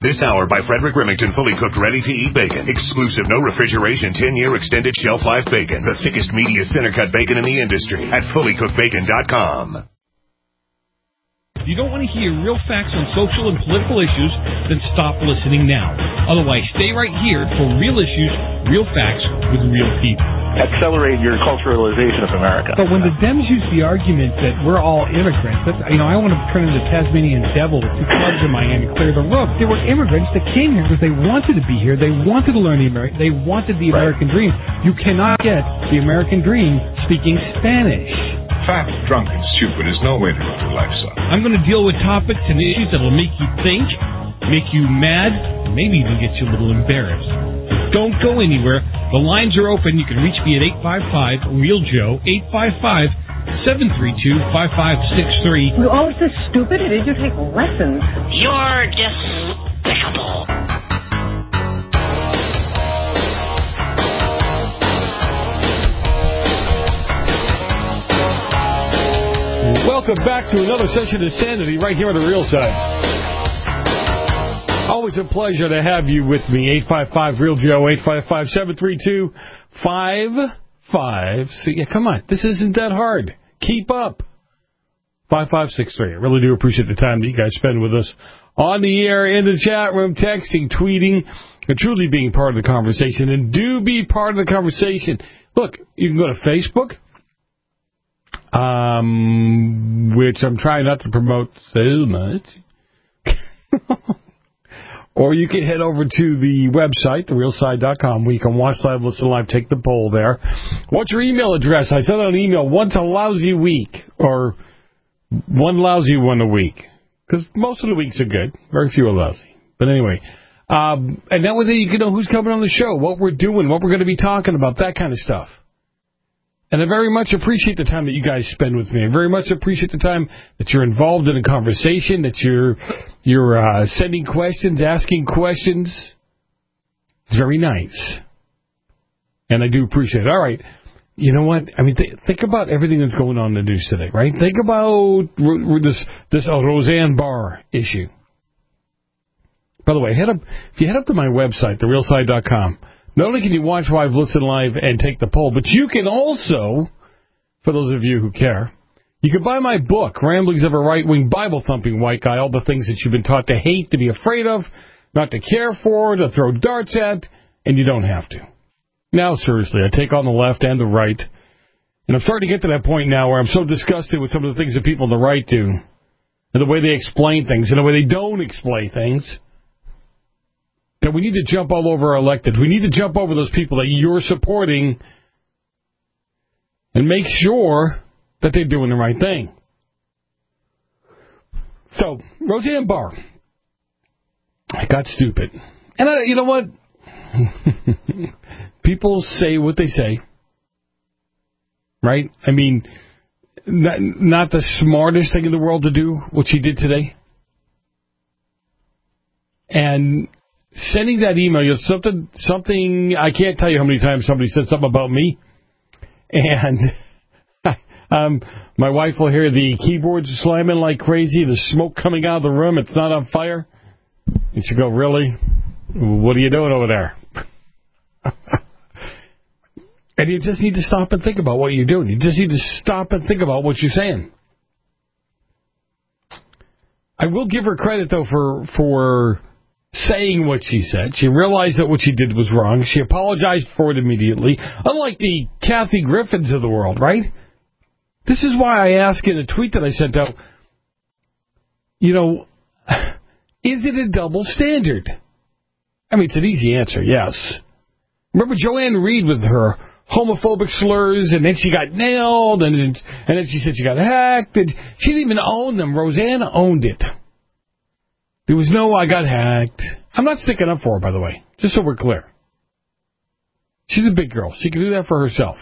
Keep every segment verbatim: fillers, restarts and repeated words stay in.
This hour by Frederick Remington, fully cooked, ready-to-eat bacon. Exclusive, no refrigeration, ten-year extended shelf life bacon. The thickest, meatiest, center-cut bacon in the industry at fully cooked bacon dot com. If you don't want to hear real facts on social and political issues, then stop listening now. Otherwise, stay right here for real issues, real facts with real people. Accelerate your culturalization of America. But when the Dems use the argument that we're all immigrants, that's, you know, I want to turn into Tasmanian devil with two clubs in my hand and clear the roof. They were immigrants that came here because they wanted to be here. They wanted to learn the American. They wanted the American right. dream. You cannot get the American dream speaking Spanish. Fat, drunk, and stupid is no way to go through life, son. I'm going to deal with topics and issues that will make you think, make you mad, and maybe even get you a little embarrassed. Don't go anywhere. The lines are open. You can reach me at eight five five, real Joe, eight five five, seven three two, five five six three. You're always so stupid. It is you take lessons. You're despicable. Welcome back to another session of Sanity right here on The Real Side. Always a pleasure to have you with me. eight five five, real Joe, eight five five, seven three two, five five six. Yeah, come on. This isn't that hard. Keep up. five five six three. I really do appreciate the time that you guys spend with us on the air, in the chat room, texting, tweeting, and truly being part of the conversation. And do be part of the conversation. Look, you can go to Facebook. Um, which I'm trying not to promote so much. Or you can head over to the website, the real side dot com, where you can watch live, listen live, take the poll there. What's your email address? I sent out an email once a lousy week, or one lousy one a week, because most of the weeks are good. Very few are lousy. But anyway, um, and that way you can know who's coming on the show, what we're doing, what we're going to be talking about, that kind of stuff. And I very much appreciate the time that you guys spend with me. I very much appreciate the time that you're involved in a conversation, that you're you're uh, sending questions, asking questions. It's very nice. And I do appreciate it. All right. You know what? I mean, th- think about everything that's going on in the news today, right? Think about r- r- this this uh, Roseanne Barr issue. By the way, head up if you head up to my website, the real side dot com. Not only can you watch live, listen live, and take the poll, but you can also, for those of you who care, you can buy my book, Ramblings of a Right-Wing Bible-Thumping White Guy, all the things that you've been taught to hate, to be afraid of, not to care for, to throw darts at, and you don't have to. Now, seriously, I take on the left and the right, and I'm starting to get to that point now where I'm so disgusted with some of the things that people on the right do, and the way they explain things, and the way they don't explain things, that we need to jump all over our elected. We need to jump over those people that you're supporting and make sure that they're doing the right thing. So, Roseanne Barr. I got stupid. And I, you know what? People say what they say. Right? I mean, not, not the smartest thing in the world to do, what she did today. And sending that email, you know, something, something, I can't tell you how many times somebody said something about me. And um, my wife will hear the keyboards slamming like crazy, the smoke coming out of the room, it's not on fire. And she'll go, really? What are you doing over there? And you just need to stop and think about what you're doing. You just need to stop and think about what you're saying. I will give her credit, though, for for... saying what she said. She realized that what she did was wrong. She apologized for it immediately. Unlike the Kathy Griffins of the world, right? This is why I asked in a tweet that I sent out, you know, is it a double standard? I mean, it's an easy answer, yes. Remember Joanne Reed with her homophobic slurs, and then she got nailed, and then, and then she said she got hacked, and she didn't even own them. Roseanne owned it. There was no, I got hacked. I'm not sticking up for her, by the way, just so we're clear. She's a big girl. She can do that for herself.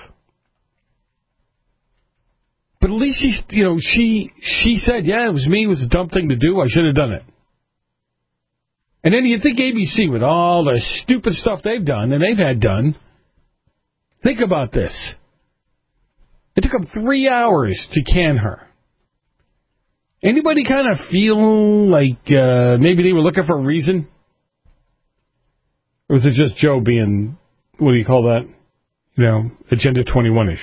But at least she, you know, she she said, yeah, it was me. It was a dumb thing to do. I should have done it. And then you think A B C, with all the stupid stuff they've done and they've had done, think about this. It took them three hours to can her. Anybody kind of feel like uh, maybe they were looking for a reason? Or is it just Joe being, what do you call that? You know, Agenda twenty-one-ish.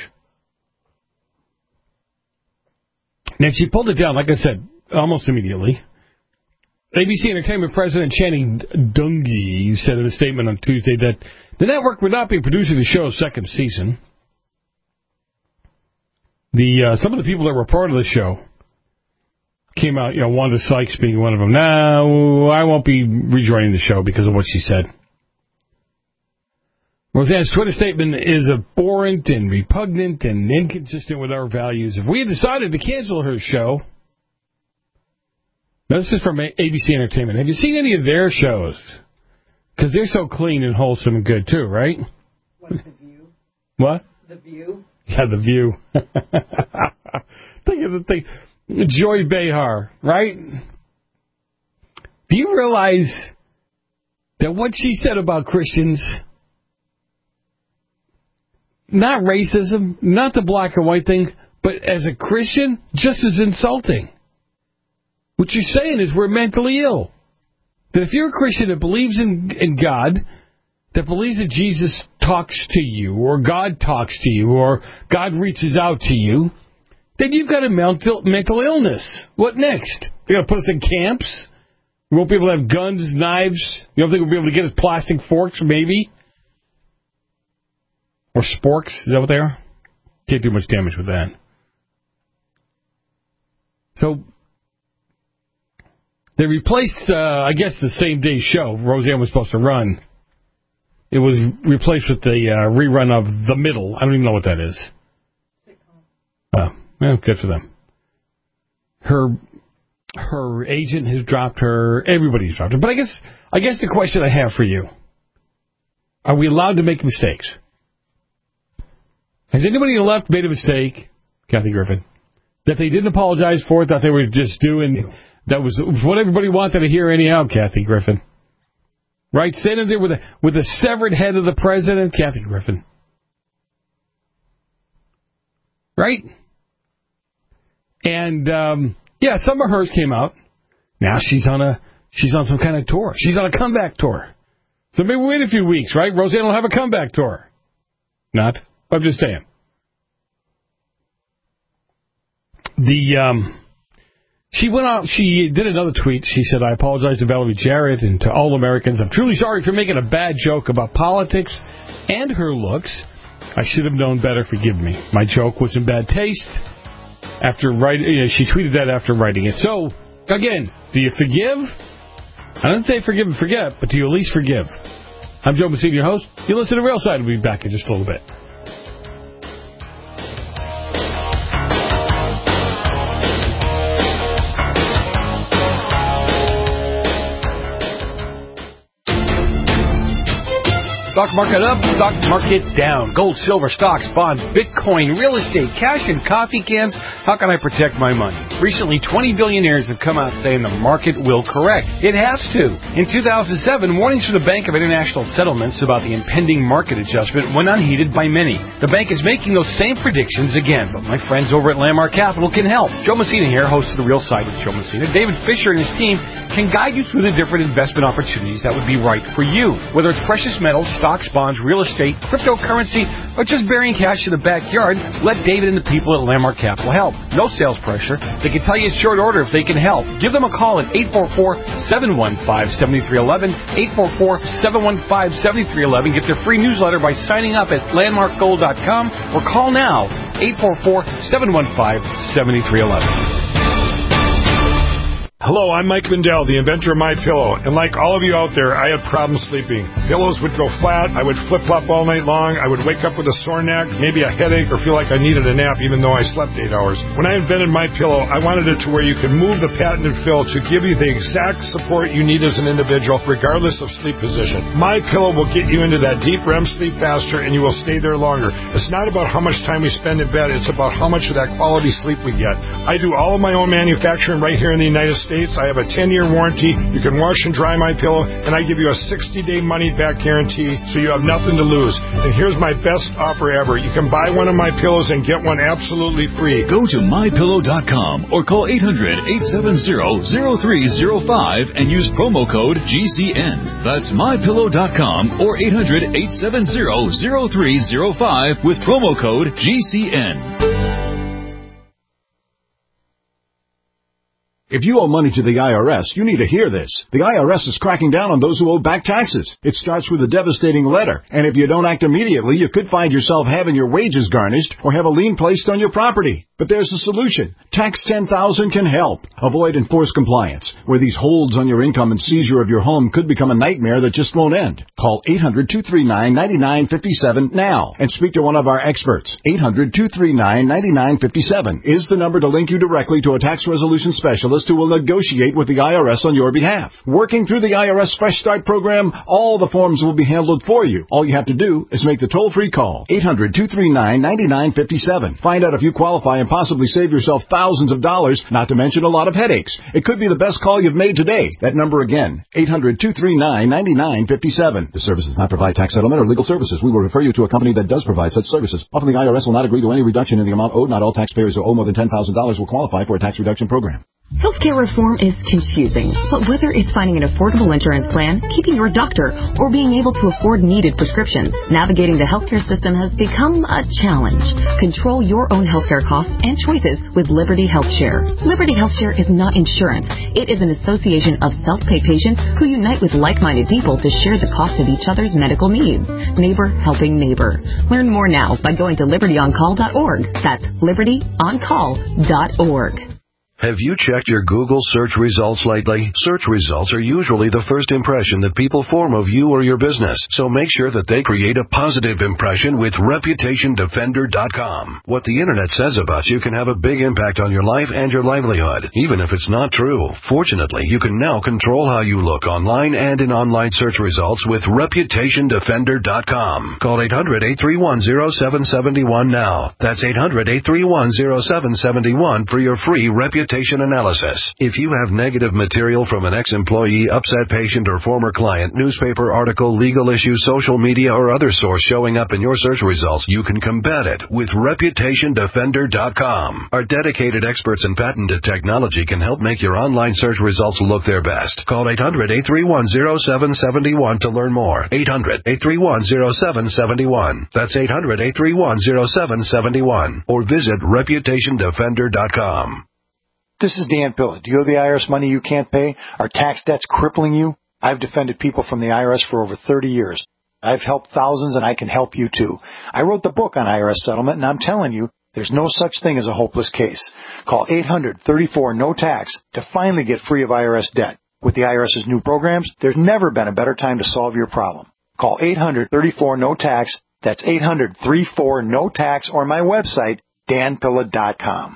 Now, she pulled it down, like I said, almost immediately. A B C Entertainment President Channing Dungey said in a statement on Tuesday that the network would not be producing the show's second season. The uh, some of the people that were part of the show came out, you know, Wanda Sykes being one of them. No, I won't be rejoining the show because of what she said. Roseanne's Twitter statement is abhorrent and repugnant and inconsistent with our values. If we had decided to cancel her show... Now, this is from A B C Entertainment. Have you seen any of their shows? Because they're so clean and wholesome and good, too, right? What's The View? What? The View? Yeah, The View. Think of the thing. Joy Behar, right? Do you realize that what she said about Christians, not racism, not the black and white thing, but as a Christian, just as insulting? What you're saying is we're mentally ill. That if you're a Christian that believes in, in God, that believes that Jesus talks to you, or God talks to you, or God reaches out to you, then you've got a mental, mental illness. What next? They're going to put us in camps? We won't be able to have guns, knives? You don't think we'll be able to get us plastic forks, maybe? Or sporks? Is that what they are? Can't do much damage with that. So... They replaced, uh, I guess, the same day show Roseanne was supposed to run. It was replaced with the uh, rerun of The Middle. I don't even know what that is. Oh, well, good for them. Her her agent has dropped her. Everybody's dropped her. But I guess, I guess the question I have for you, are we allowed to make mistakes? Has anybody on the left made a mistake, Kathy Griffin, that they didn't apologize for, that they were just doing... That was what everybody wanted to hear anyhow, Kathy Griffin. Right? Standing there with a, with a severed head of the president, Kathy Griffin. Right? And, um, yeah, some of hers came out. Now she's on a she's on some kind of tour. She's on a comeback tour. So maybe wait a few weeks, right? Roseanne will have a comeback tour. Not? I'm just saying. The, um... She went out, she did another tweet. She said, I apologize to Valerie Jarrett and to all Americans. I'm truly sorry for making a bad joke about politics and her looks. I should have known better. Forgive me. My joke was in bad taste. After writing, you know, she tweeted that after writing it. So, again, do you forgive? I don't say forgive and forget, but do you at least forgive? I'm Joe Messina, your host. You listen to Real Side. We'll be back in just a little bit. Stock market up, stock market down. Gold, silver, stocks, bonds, Bitcoin, real estate, cash, and coffee cans. How can I protect my money? Recently, twenty billionaires have come out saying the market will correct. It has to. In two thousand seven, warnings from the Bank of International Settlements about the impending market adjustment went unheeded by many. The bank is making those same predictions again, but my friends over at Landmark Capital can help. Joe Messina here, host of The Real Side with Joe Messina. David Fisher and his team can guide you through the different investment opportunities that would be right for you. Whether it's precious metals, stocks, bonds, real estate, cryptocurrency, or just burying cash in the backyard, let David and the people at Landmark Capital help. No sales pressure. They can tell you in short order if they can help. Give them a call at eight four four, seven one five, seven three one one, eight four four, seven one five, seven three one one. Get their free newsletter by signing up at landmark gold dot com or call now, eight four four, seven one five, seven three one one. Hello, I'm Mike Lindell, the inventor of MyPillow, and like all of you out there, I had problems sleeping. Pillows would go flat, I would flip-flop all night long, I would wake up with a sore neck, maybe a headache, or feel like I needed a nap even though I slept eight hours. When I invented MyPillow, I wanted it to where you could move the patented fill to give you the exact support you need as an individual, regardless of sleep position. MyPillow will get you into that deep R E M sleep faster, and you will stay there longer. It's not about how much time we spend in bed, it's about how much of that quality sleep we get. I do all of my own manufacturing right here in the United States. states. I have a ten-year warranty. You can wash and dry my pillow, and I give you a sixty-day money-back guarantee, so you have nothing to lose. And here's my best offer ever. You can buy one of my pillows and get one absolutely free. Go to my pillow dot com or call eight hundred, eight seven zero, zero three zero five and use promo code G C N. That's my pillow dot com or eight hundred, eight seven zero, zero three zero five with promo code G C N. If you owe money to the I R S, you need to hear this. The I R S is cracking down on those who owe back taxes. It starts with a devastating letter, and if you don't act immediately, you could find yourself having your wages garnished or have a lien placed on your property. But there's a solution. Tax ten thousand can help. Avoid enforced compliance, where these holds on your income and seizure of your home could become a nightmare that just won't end. Call eight hundred, two three nine, nine nine five seven now and speak to one of our experts. eight hundred, two three nine, nine nine five seven is the number to link you directly to a tax resolution specialist who will negotiate with the I R S on your behalf. Working through the I R S Fresh Start program, all the forms will be handled for you. All you have to do is make the toll-free call. eight hundred, two three nine, nine nine five seven. Find out if you qualify and possibly save yourself thousands of dollars, not to mention a lot of headaches. It could be the best call you've made today. That number again, eight hundred, two three nine, nine nine five seven. The service does not provide tax settlement or legal services. We will refer you to a company that does provide such services. Often the I R S will not agree to any reduction in the amount owed. Not all taxpayers who owe more than ten thousand dollars will qualify for a tax reduction program. Healthcare reform is confusing, but whether it's finding an affordable insurance plan, keeping your doctor, or being able to afford needed prescriptions, navigating the healthcare system has become a challenge. Control your own healthcare costs and choices with Liberty HealthShare. Liberty HealthShare is not insurance. It is an association of self-pay patients who unite with like-minded people to share the cost of each other's medical needs. Neighbor helping neighbor. Learn more now by going to liberty on call dot org. That's liberty on call dot org. Have you checked your Google search results lately? Search results are usually the first impression that people form of you or your business, so make sure that they create a positive impression with reputation defender dot com. What the internet says about you can have a big impact on your life and your livelihood, even if it's not true. Fortunately, you can now control how you look online and in online search results with reputation defender dot com. Call eight hundred, eight three one, zero seven seven one now. That's eight hundred, eight three one, zero seven seven one for your free reputation analysis. If you have negative material from an ex-employee, upset patient, or former client, newspaper article, legal issue, social media, or other source showing up in your search results, you can combat it with reputation defender dot com. Our dedicated experts in patented technology can help make your online search results look their best. Call eight hundred, eight three one, zero seven seven one to learn more. eight hundred, eight three one, zero seven seven one. That's eight hundred, eight three one, zero seven seven one. Or visit reputation defender dot com. This is Dan Pilla. Do you owe the I R S money you can't pay? Are tax debts crippling you? I've defended people from the I R S for over thirty years. I've helped thousands, and I can help you too. I wrote the book on I R S settlement, and I'm telling you, there's no such thing as a hopeless case. Call eight hundred, thirty-four, no tax to finally get free of I R S debt. With the IRS's new programs, there's never been a better time to solve your problem. Call eight hundred, thirty-four, no tax. That's eight hundred, thirty-four, no tax, or my website, dan pilla dot com.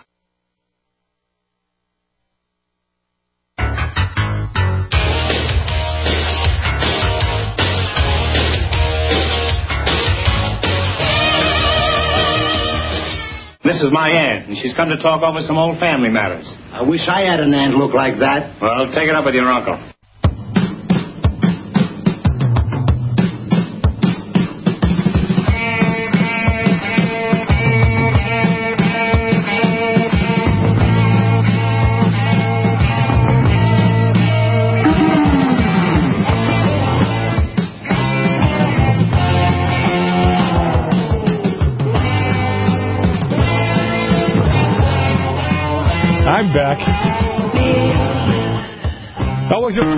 This is my aunt, and she's come to talk over some old family matters. I wish I had an aunt look like that. Well, take it up with your uncle. I'm back. Always a...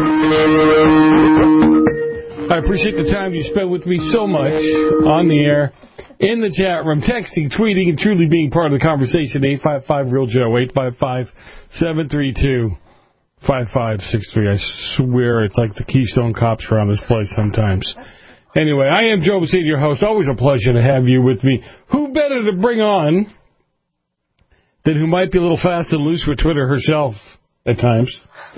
I appreciate the time you spent with me so much on the air, in the chat room, texting, tweeting, and truly being part of the conversation. eight five five, real Joe, eight five five, seven three two, five five six three. I swear it's like the Keystone Cops around this place sometimes. Anyway, I am Joe Bacino, your host. Always a pleasure to have you with me. Who better to bring on than who might be a little fast and loose with Twitter herself at times?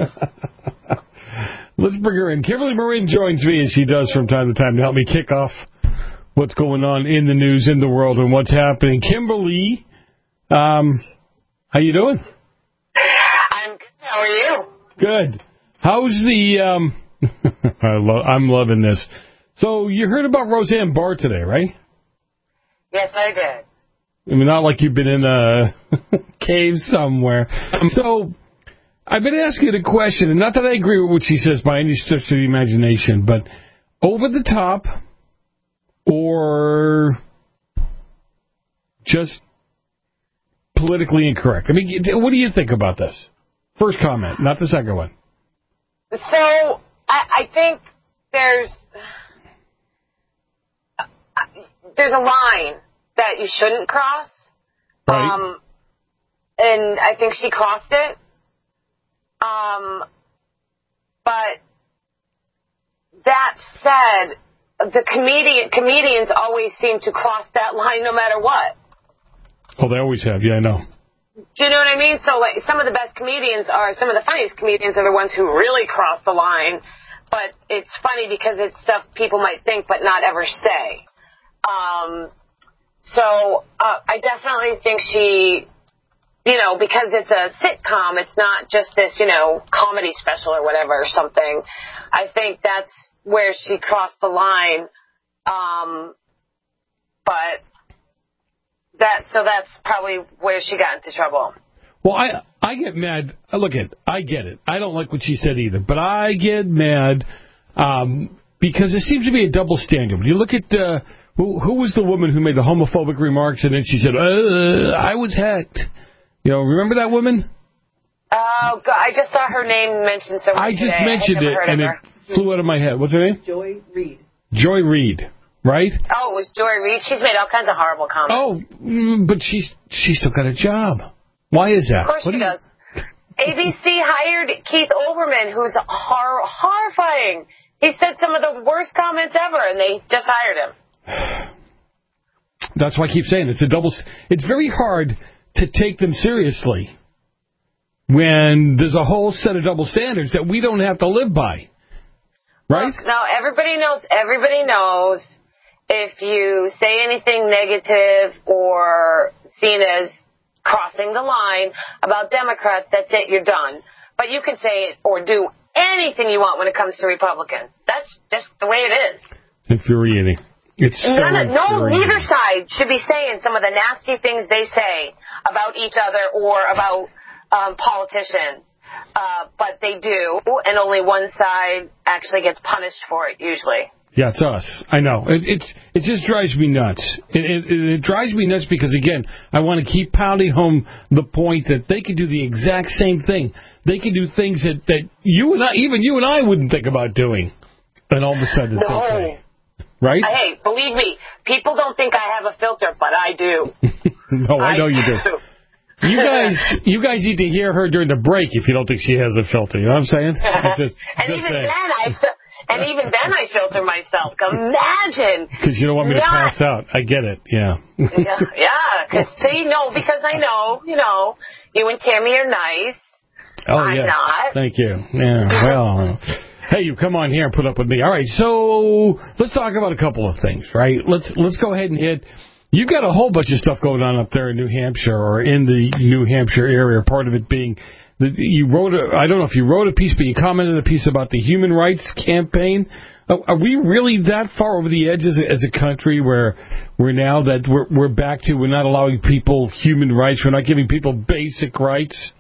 Let's bring her in. Kimberly Marin joins me, as she does from time to time, to help me kick off what's going on in the news, in the world, and what's happening. Kimberly, um, how you doing? I'm good. How are you? Good. How's the, um, I lo- I'm loving this. So you heard about Roseanne Barr today, right? Yes, I did. I mean, not like you've been in a cave somewhere. So I've been asking a question, and not that I agree with what she says by any stretch of the imagination, but over the top or just politically incorrect? I mean, what do you think about this? First comment, not the second one. So I, I think there's there's a line that you shouldn't cross, right. um, and I think she crossed it. Um, but that said, the comedian comedians always seem to cross that line no matter what. Oh, they always have. Yeah, I know. Do you know what I mean? So, like, some of the best comedians are, some of the funniest comedians are the ones who really cross the line. But it's funny because it's stuff people might think but not ever say. Um, so, uh, I definitely think she, you know, because it's a sitcom, it's not just this, you know, comedy special or whatever or something. I think that's where she crossed the line. Um, but... That so that's probably where she got into trouble. Well, I I get mad. Look at I get it. I don't like what she said either, but I get mad um, because there seems to be a double standard. When you look at uh, who, who was the woman who made the homophobic remarks, and then she said, uh, "I was hacked." You know, remember that woman? Oh, God, I just saw her name mentioned somewhere I just today. mentioned it, and it flew out of my head. What's her name? Joy Reid. Joy Reid. Right? Oh, it was Joy Reid. She's made all kinds of horrible comments. Oh, mm, but she's she's still got a job. Why is that? Of course what she do you... does. A B C hired Keith Olbermann, who's hor- horrifying. He said some of the worst comments ever, and they just hired him. That's why I keep saying it's a double. It's very hard to take them seriously when there's a whole set of double standards that we don't have to live by. Right? Look, now everybody knows. Everybody knows. If you say anything negative or seen as crossing the line about Democrats, that's it, you're done. But you can say it or do anything you want when it comes to Republicans. That's just the way it is. Infuriating. It's so None of, no, infuriating. neither side should be saying some of the nasty things they say about each other or about um, politicians. Uh, but they do, and only one side actually gets punished for it, usually. Yeah, it's us. I know. It, it's, it just drives me nuts. It, it, it drives me nuts because, again, I want to keep pounding home the point that they can do the exact same thing. They can do things that, that you and I, even you and I wouldn't think about doing. And all of a sudden it's no. okay. Right? Hey, believe me, people don't think I have a filter, but I do. No, I know I you do. do. You guys, you guys need to hear her during the break if you don't think she has a filter. You know what I'm saying? Just, and just even saying. then, I and even then I filter myself. Imagine. Because you don't want me to not, pass out. I get it. Yeah. yeah. Yeah. Cause, see, no, because I know, you know, you and Tammy are nice. Oh I'm yes. not. Thank you. Yeah. Well. Hey, you come on here and put up with me. All right. So let's talk about a couple of things. Right. Let's let's go ahead and hit. You've got a whole bunch of stuff going on up there in New Hampshire or in the New Hampshire area, part of it being that you wrote a, I don't know if you wrote a piece, but you commented a piece about the human rights campaign. Are we really that far over the edge as a, as a country where we're now that we're, we're back to we're not allowing people human rights, we're not giving people basic rights?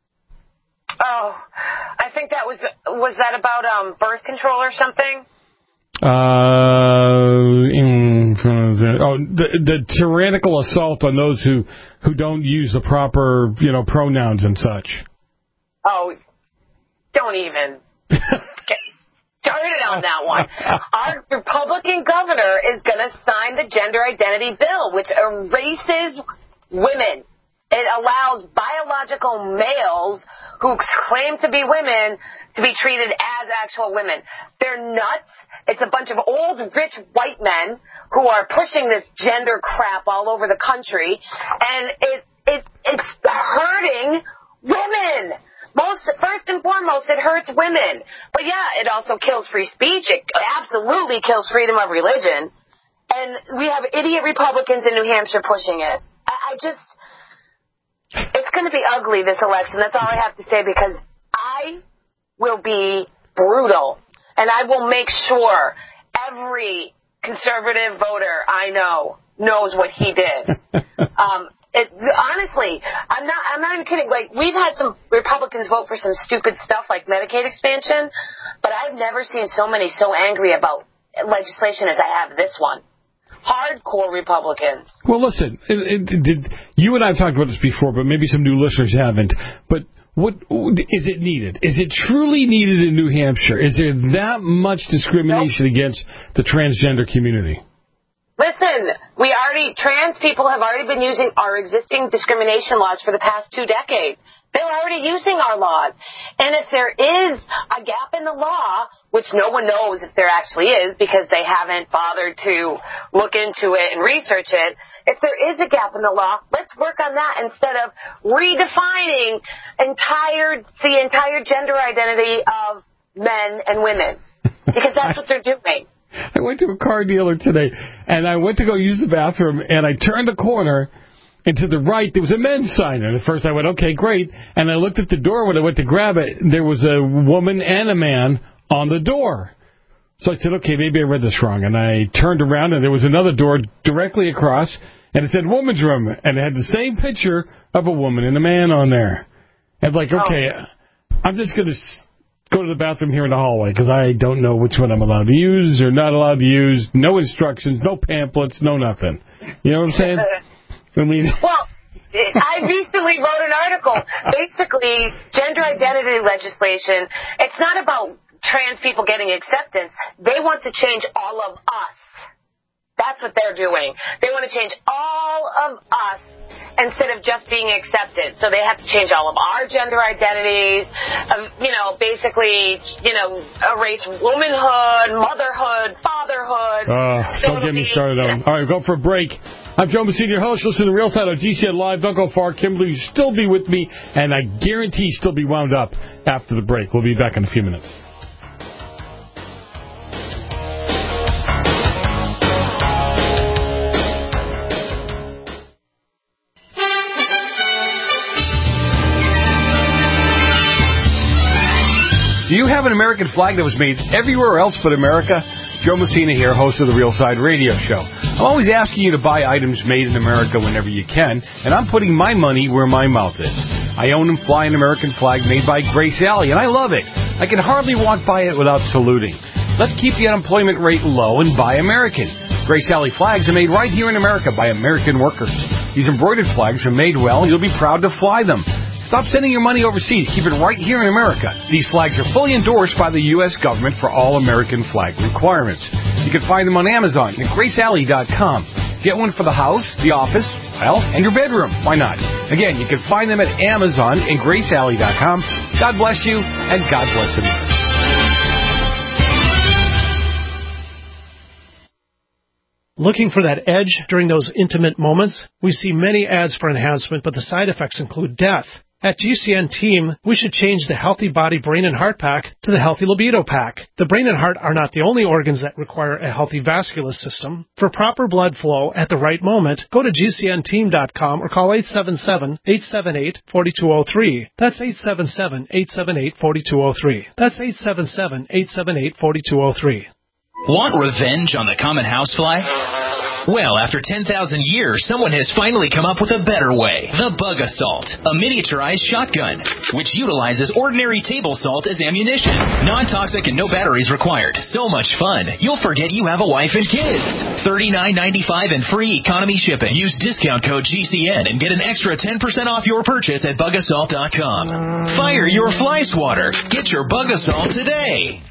Oh, I think that was, was that about um, birth control or something? Uh, in, oh, the, the tyrannical assault on those who, who don't use the proper, you know, pronouns and such. Oh, don't even get started on that one. Our Republican governor is going to sign the gender identity bill, which erases women. It allows biological males who claim to be women to be treated as actual women. They're nuts. It's a bunch of old, rich white men who are pushing this gender crap all over the country, and it it it's hurting women. Most first and foremost, it hurts women. But yeah, it also kills free speech. It absolutely kills freedom of religion. And we have idiot Republicans in New Hampshire pushing it. I, I just. It's going to be ugly, this election. That's all I have to say, because I will be brutal. And I will make sure every conservative voter I know knows what he did. um, it, honestly, I'm not, I'm not even kidding. Like, we've had some Republicans vote for some stupid stuff like Medicaid expansion, but I've never seen so many so angry about legislation as I have this one. Hardcore Republicans. Well, listen, it, it, did, you and I have talked about this before, but maybe some new listeners haven't. But what is it needed? Is it truly needed in New Hampshire? Is there that much discrimination nope. against the transgender community? Listen, we already, trans people have already been using our existing discrimination laws for the past two decades. They're already using our laws. And if there is a gap in the law, which no one knows if there actually is because they haven't bothered to look into it and research it, if there is a gap in the law, let's work on that instead of redefining entire the entire gender identity of men and women. Because that's what they're doing. I went to a car dealer today, and I went to go use the bathroom, and I turned the corner, and to the right, there was a men's sign. And at first I went, okay, great. And I looked at the door when I went to grab it. There was a woman and a man on the door. So I said, okay, maybe I read this wrong. And I turned around, and there was another door directly across, and it said woman's room. And it had the same picture of a woman and a man on there. And like, okay, I'm just going to go to the bathroom here in the hallway because I don't know which one I'm allowed to use or not allowed to use. No instructions, no pamphlets, no nothing. You know what I'm saying? I mean, well, I recently wrote an article. Basically, gender identity legislation, it's not about trans people getting acceptance. They want to change all of us. That's what they're doing. They want to change all of us instead of just being accepted. So they have to change all of our gender identities, um, you know, basically, you know, erase womanhood, motherhood, fatherhood. Uh, so don't get me be, started on. All right, go for a break. I'm Joe Messina, your host. Listen to Real Side on G C N Live. Don't go far. Kimberly will still be with me, and I guarantee still be wound up after the break. We'll be back in a few minutes. Do you have an American flag that was made everywhere else but America? Joe Messina here, host of the Real Side Radio Show. I'm always asking you to buy items made in America whenever you can, and I'm putting my money where my mouth is. I own and fly an American flag made by Grace Alley, and I love it. I can hardly walk by it without saluting. Let's keep the unemployment rate low and buy American. Grace Alley flags are made right here in America by American workers. These embroidered flags are made well, and you'll be proud to fly them. Stop sending your money overseas. Keep it right here in America. These flags are fully endorsed by the U S government for all American flag requirements. You can find them on Amazon and grace alley dot com. Get one for the house, the office, well, and your bedroom. Why not? Again, you can find them at Amazon and grace alley dot com. God bless you, and God bless America. Looking for that edge during those intimate moments? We see many ads for enhancement, but the side effects include death. At G C N Team, we should change the Healthy Body, Brain, and Heart Pack to the Healthy Libido Pack. The brain and heart are not the only organs that require a healthy vascular system. For proper blood flow at the right moment, go to G C N team dot com or call eight seven seven, eight seven eight, four two zero three. That's eight seven seven, eight seven eight, four two zero three. That's eight seven seven, eight seven eight, four two zero three. Want revenge on the common housefly? Well, after ten thousand years, someone has finally come up with a better way. The Bug Assault, a miniaturized shotgun, which utilizes ordinary table salt as ammunition. Non-toxic and no batteries required. So much fun, you'll forget you have a wife and kids. thirty-nine ninety-five and free economy shipping. Use discount code G C N and get an extra ten percent off your purchase at bug assault dot com. Fire your fly swatter. Get your Bug Assault today.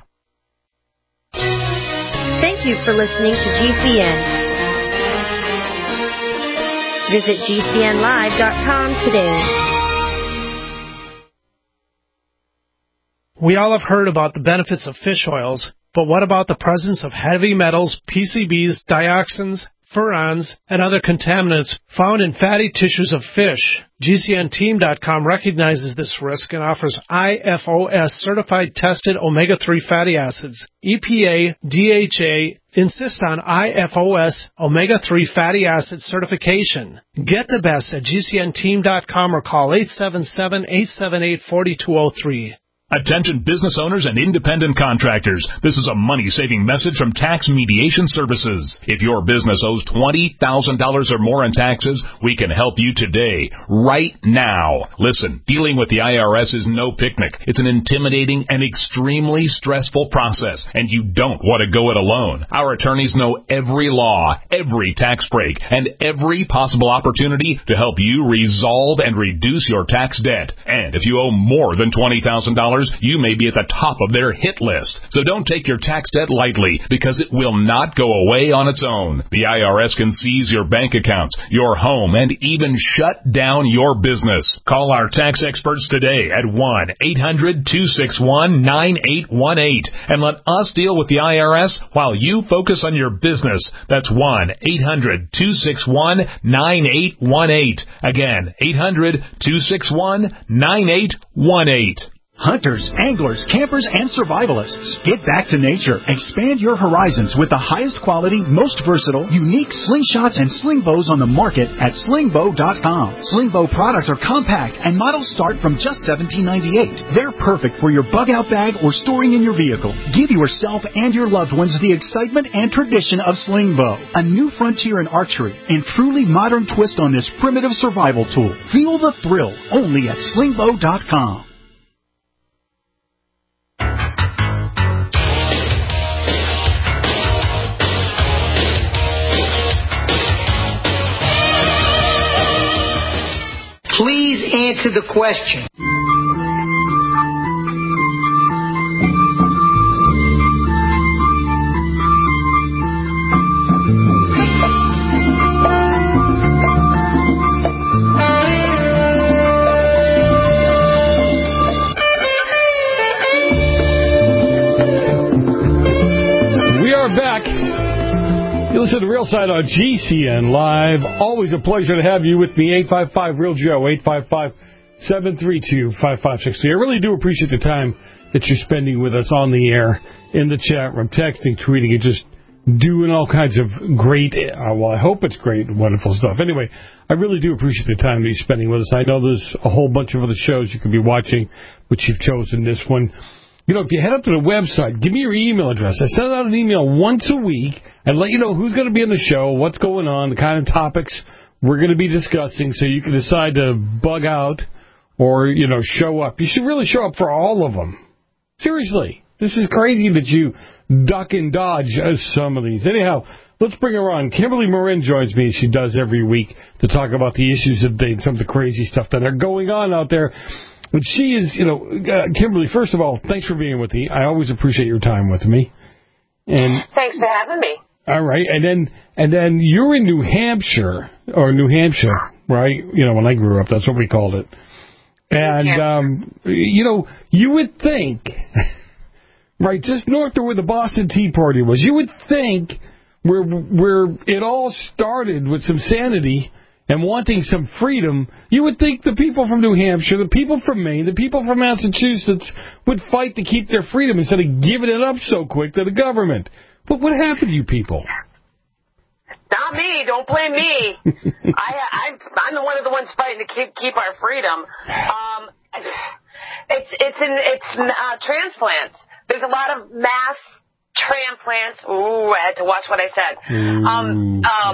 Thank you for listening to G C N. Visit G C N live dot com today. We all have heard about the benefits of fish oils, but what about the presence of heavy metals, P C Bs, dioxins, furans, and other contaminants found in fatty tissues of fish? G C N team dot com recognizes this risk and offers I F O S certified tested omega three fatty acids. E P A, D H A insist on I F O S omega three fatty acid certification. Get the best at G C N team dot com or call eight seven seven, eight seven eight, four two zero three. Attention business owners and independent contractors. This is a money-saving message from Tax Mediation Services. If your business owes twenty thousand dollars or more in taxes, we can help you today, right now. Listen, dealing with the I R S is no picnic. It's an intimidating and extremely stressful process, and you don't want to go it alone. Our attorneys know every law, every tax break, and every possible opportunity to help you resolve and reduce your tax debt. And if you owe more than twenty thousand dollars, you may be at the top of their hit list. So don't take your tax debt lightly, because it will not go away on its own. The I R S can seize your bank accounts, your home, and even shut down your business. Call our tax experts today at one eight hundred two six one nine eight one eight and let us deal with the I R S while you focus on your business. That's one eight hundred two six one nine eight one eight. Again, eight hundred two six one nine eight one eight. Hunters, anglers, campers, and survivalists. Get back to nature. Expand your horizons with the highest quality, most versatile, unique slingshots and sling bows on the market at sling bow dot com. Sling bow products are compact and models start from just seventeen ninety-eight. They're perfect for your bug out bag or storing in your vehicle. Give yourself and your loved ones the excitement and tradition of sling bow. A new frontier in archery and truly modern twist on this primitive survival tool. Feel the thrill only at sling bow dot com. Please answer the question. We are back. You listen to Real Side on G C N Live. Always a pleasure to have you with me. eight five five real Joe, eight five five, seven three two, five five six three. I really do appreciate the time that you're spending with us on the air, in the chat room, texting, tweeting, and just doing all kinds of great, uh, well, I hope it's great, wonderful stuff. Anyway, I really do appreciate the time that you're spending with us. I know there's a whole bunch of other shows you could be watching, but you've chosen this one. You know, if you head up to the website, give me your email address. I send out an email once a week and let you know who's going to be on the show, what's going on, the kind of topics we're going to be discussing, so you can decide to bug out or, you know, show up. You should really show up for all of them. Seriously. This is crazy that you duck and dodge some of these. Anyhow, let's bring her on. Kimberly Marin joins me, as she does every week, to talk about the issues of the day and some of the crazy stuff that are going on out there. But she is, you know, uh, Kimberly, first of all, thanks for being with me. I always appreciate your time with me. And thanks for having me. All right. And then and then you're in New Hampshire, or New Hampshire, right? You know, when I grew up, that's what we called it. And, um, you know, you would think, right, just north of where the Boston Tea Party was, you would think where, where it all started with some sanity and wanting some freedom, you would think the people from New Hampshire, the people from Maine, the people from Massachusetts would fight to keep their freedom instead of giving it up so quick to the government. But what happened to you people? Not me. Don't blame me. I, I'm, I'm the one of the ones fighting to keep keep our freedom. Um, it's it's in it's uh, transplants. There's a lot of mass transplants. Ooh, I had to watch what I said. Ooh, um, um,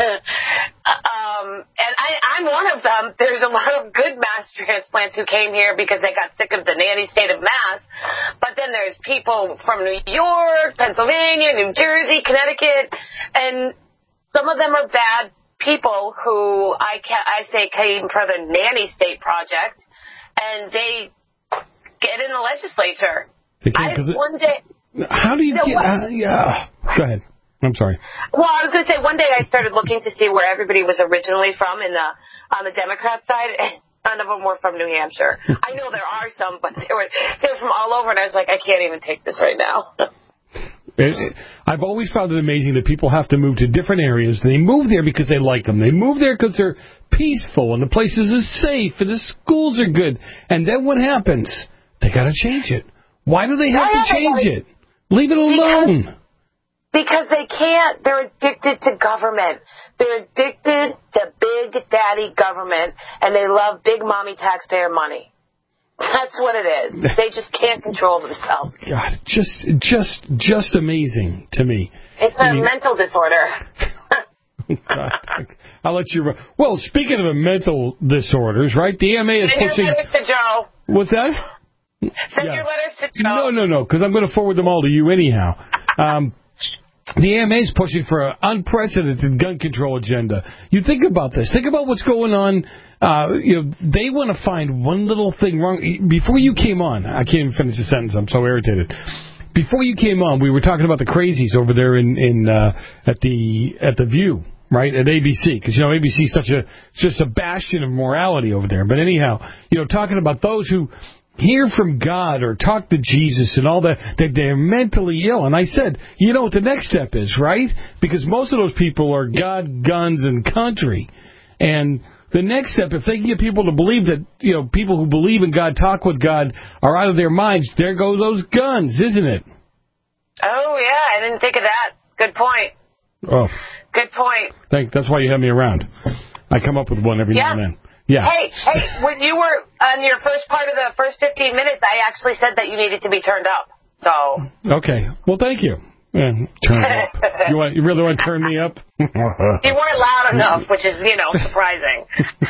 um, and I, I'm one of them. There's a lot of good mass transplants who came here because they got sick of the nanny state of Mass. But then there's people from New York, Pennsylvania, New Jersey, Connecticut, and some of them are bad people who I can I say came from the nanny state project, and they get in the legislature. I one day. How do you, you know, get? Uh, yeah. Go ahead. I'm sorry. Well, I was going to say one day I started looking to see where everybody was originally from in the on the Democrat side, and none of them were from New Hampshire. I know there are some, but they were they were from all over, and I was like, I can't even take this right now. It, it, I've always found it amazing that people have to move to different areas. They move there because they like them. They move there because they're peaceful and the places are safe and the schools are good. And then what happens? They got to change it. Why do they have to change it? Leave it alone. Because, because they can't. They're addicted to government. They're addicted to big daddy government, and they love big mommy taxpayer money. That's what it is. They just can't control themselves. God, just, just, just amazing to me. It's a I mean, mental disorder. God, I'll let you. Well, speaking of mental disorders, right? The A M A is Send pushing. your letters to Joe. What's that? Send Yeah. your letters to Joe. No, no, no, because I'm going to forward them all to you anyhow. Um, the A M A is pushing for an unprecedented gun control agenda. You think about this. Think about what's going on. Uh, you know, they want to find one little thing wrong. Before you came on, I can't even finish the sentence. I'm so irritated. Before you came on, we were talking about the crazies over there in, in uh, at the at the View, right, at A B C, because you know A B C is such a just a bastion of morality over there. But anyhow, you know, talking about those who hear from God or talk to Jesus and all that, that they're mentally ill. And I said, you know what the next step is, right? Because most of those people are God, guns, and country. And the next step, if they can get people to believe that, you know, people who believe in God, talk with God, are out of their minds, there go those guns, isn't it? Oh, yeah, I didn't think of that. Good point. Oh. Good point. Thank, that's why you have me around. I come up with one every Yeah. now and then. Yeah. Hey, hey, when you were on your first part of the first fifteen minutes, I actually said that you needed to be turned up. So. Okay. Well, thank you. Yeah, turn me up. You, want, you really want to turn me up? You weren't loud enough, which is, you know, surprising.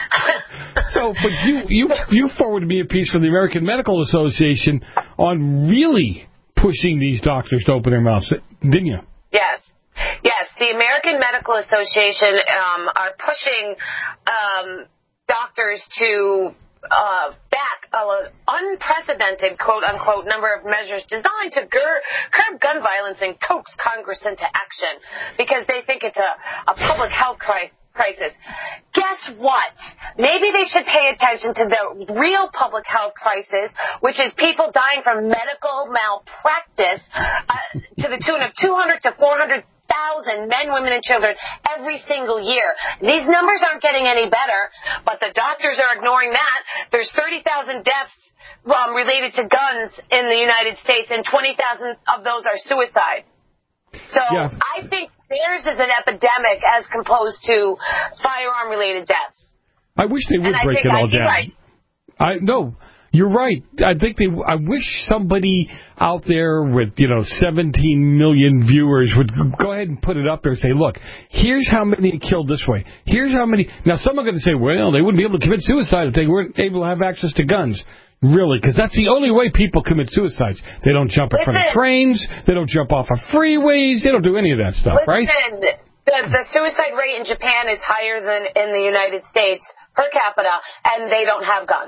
So, but you, you, you forwarded me a piece from the American Medical Association on really pushing these doctors to open their mouths, didn't you? Yes. Yes, the American Medical Association um, are pushing um, doctors to uh, back an unprecedented, quote-unquote, number of measures designed to gur- curb gun violence and coax Congress into action because they think it's a, a public health crisis. crisis. Guess what? Maybe they should pay attention to the real public health crisis, which is people dying from medical malpractice uh, to the tune of two hundred to four hundred thousand men, women, and children every single year. These numbers aren't getting any better, but the doctors are ignoring that. There's thirty thousand deaths um, related to guns in the United States, and twenty thousand of those are suicide. So yeah. I think theirs is an epidemic as opposed to firearm-related deaths. I wish they would and break it all down. Right. I no, you're right. I think they. I wish somebody out there with you know seventeen million viewers would go ahead and put it up there and say, look, here's how many killed this way. Here's how many. Now some are going to say, well, they wouldn't be able to commit suicide if they weren't able to have access to guns. Really, because that's the only way people commit suicides. They don't jump in Listen, front of trains. They don't jump off of freeways. They don't do any of that stuff, listen, right? The, the suicide rate in Japan is higher than in the United States per capita, and they don't have guns.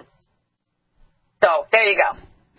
So, there you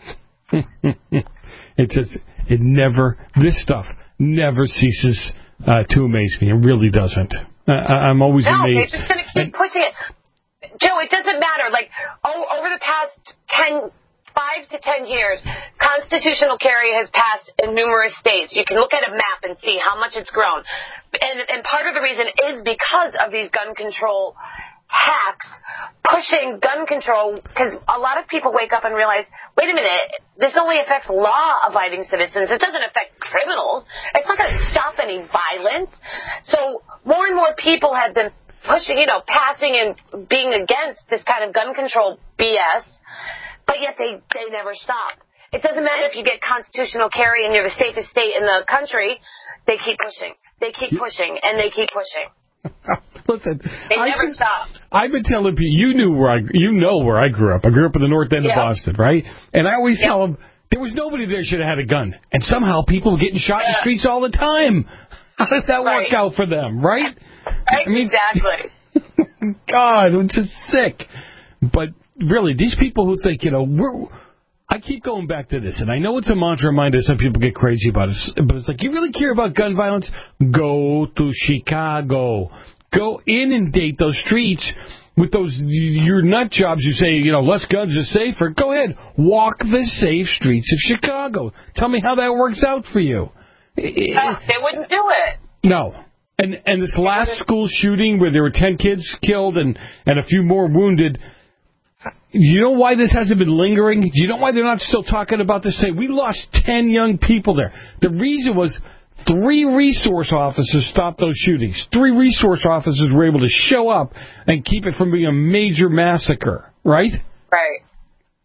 go. It just, it never, this stuff never ceases uh, to amaze me. It really doesn't. Uh, I'm always no, amazed. No, they're just going to keep pushing it. Joe, it doesn't matter. Like, oh, over the past ten, five to ten years, constitutional carry has passed in numerous states. You can look at a map and see how much it's grown. And, and part of the reason is because of these gun control hacks pushing gun control, because a lot of people wake up and realize, wait a minute, this only affects law-abiding citizens. It doesn't affect criminals. It's not going to stop any violence. So more and more people have been pushing, you know, passing and being against this kind of gun control B S, but yet they, they never stop. It doesn't matter if you get constitutional carry and you're the safest state in the country, they keep pushing. They keep pushing, and they keep pushing. Listen, they I never just, stop. I've been telling people, you knew where I, you know where I grew up. I grew up in the north end yeah. of Boston, right? And I always yeah. tell them, there was nobody there should have had a gun. And somehow people were getting shot yeah. in the streets all the time. How did that right. work out for them, right? Right, I mean, exactly. God, it's just sick. But really, these people who think, you know, we're, I keep going back to this, and I know it's a mantra of mine that some people get crazy about it, but it's like, you really care about gun violence? Go to Chicago. Go inundate those streets with those your nut jobs who say, you know, less guns is safer. Go ahead. Walk the safe streets of Chicago. Tell me how that works out for you. Uh, they wouldn't do it. No. And and this last school shooting where there were ten kids killed and, and a few more wounded, you know why this hasn't been lingering? Do you know why they're not still talking about this? Say, we lost ten young people there. The reason was three resource officers stopped those shootings. Three resource officers were able to show up and keep it from being a major massacre, right? Right.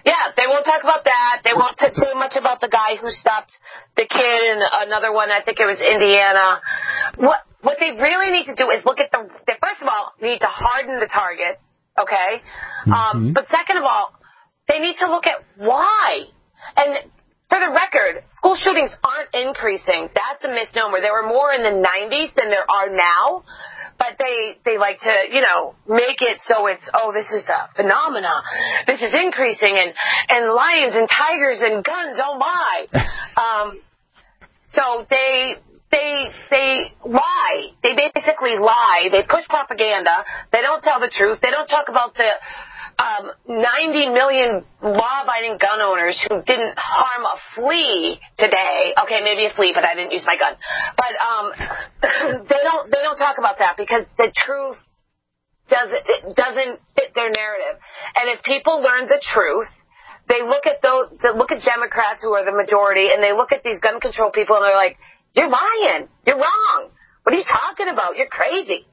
Yeah, they won't talk about that. They won't t- say much about the guy who stopped the kid in another one. I think it was Indiana. What what they really need to do is look at the. They, first of all, need to harden the target. Okay. Mm-hmm. Um, but second of all, they need to look at why. And for the record, school shootings aren't increasing. That's a misnomer. There were more in the nineties than there are now. But they, they like to, you know, make it so it's, oh, this is a phenomena. This is increasing, and, and lions and tigers and guns, oh my. Um, so they, they, they lie. They basically lie. They push propaganda. They don't tell the truth. They don't talk about the um, ninety million law-abiding gun owners who didn't harm a flea today. Okay, maybe a flea, but I didn't use my gun. But um, they don't they don't talk about that because the truth doesn't it doesn't fit their narrative. And if people learn the truth, they look at those they look at Democrats who are the majority, and they look at these gun control people, and they're like, "You're lying. You're wrong. What are you talking about? You're crazy."